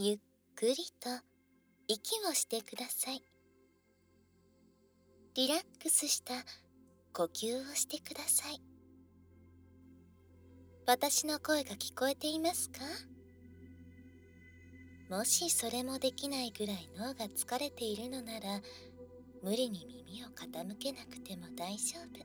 ゆっくりと息をしてください。リラックスした呼吸をしてください。私の声が聞こえていますか？もしそれもできないぐらい脳が疲れているのなら、無理に耳を傾けなくても大丈夫。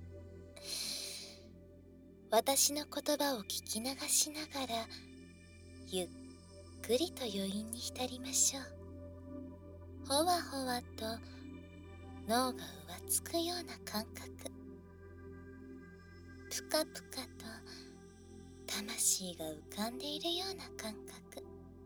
私の言葉を聞き流しながら、ゆっくりと余韻に浸りましょう。ほわほわと脳が浮つくような感覚。ぷかぷかと魂が浮かんでいるような感覚。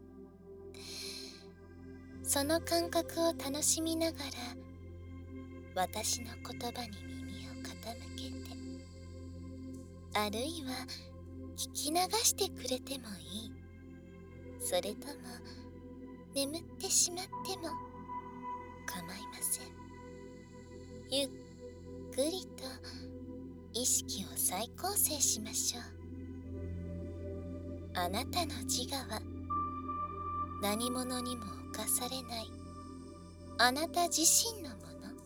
その感覚を楽しみながら、私の言葉に耳を傾けて、あるいは聞き流してくれてもいい。それとも眠ってしまっても構いません。ゆっくりと意識を再構成しましょう。あなたの自我は何者にも侵されないあなた自身のもの。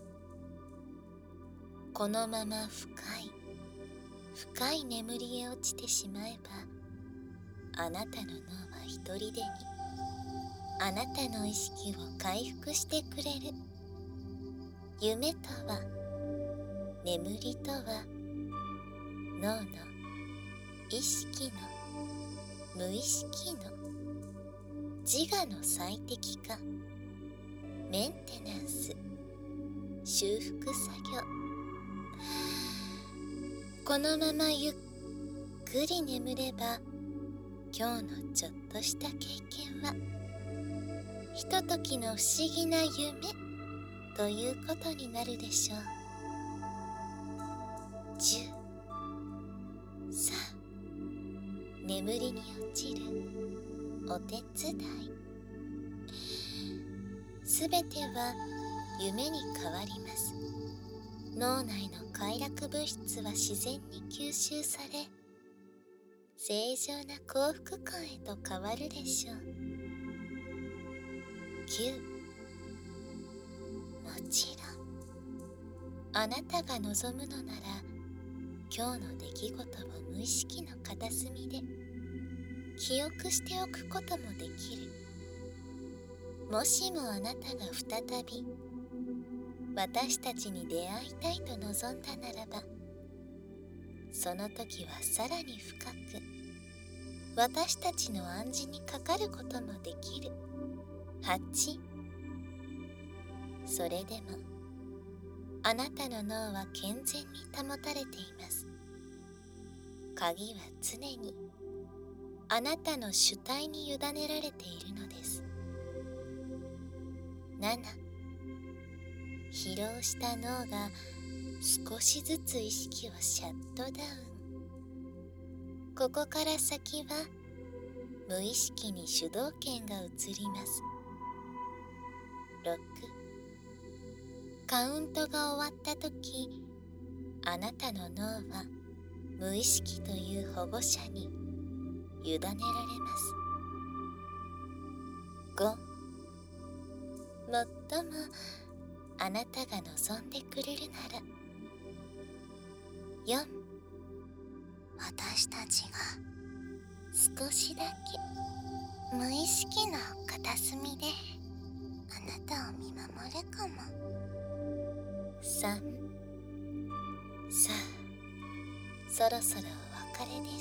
このまま深い眠りへ落ちてしまえば、あなたの脳は一人でにあなたの意識を回復してくれる。夢とは、眠りとは、脳の意識の無意識の自我の最適化、メンテナンス、修復作業。このままゆっくり眠れば、今日のちょっとした経験はひとときの不思議な夢ということになるでしょう。10、さあ、眠りに落ちるお手伝い。すべては夢に変わります。脳内の快楽物質は自然に吸収され、正常な幸福感へと変わるでしょう。9、もちろんあなたが望むのなら、今日の出来事を無意識の片隅で記憶しておくこともできる。もしもあなたが再び私たちに出会いたいと望んだならば、その時はさらに深く私たちの暗示にかかることもできる。8、それでもあなたの脳は健全に保たれています。鍵は常にあなたの主体に委ねられているのです。7、疲労した脳が少しずつ意識をシャットダウン。ここから先は無意識に主導権が移ります。6、カウントが終わった時、あなたの脳は無意識という保護者に委ねられます。5、もっともあなたが望んでくれるなら。4、私たちが少しだけ無意識の片隅であなたを見守るかも。3、さあ、そろそろお別れです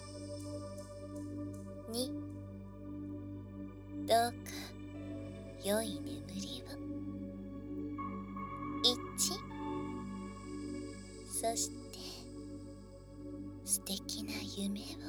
。2、どうか良い眠りを。1、そして素敵な夢を。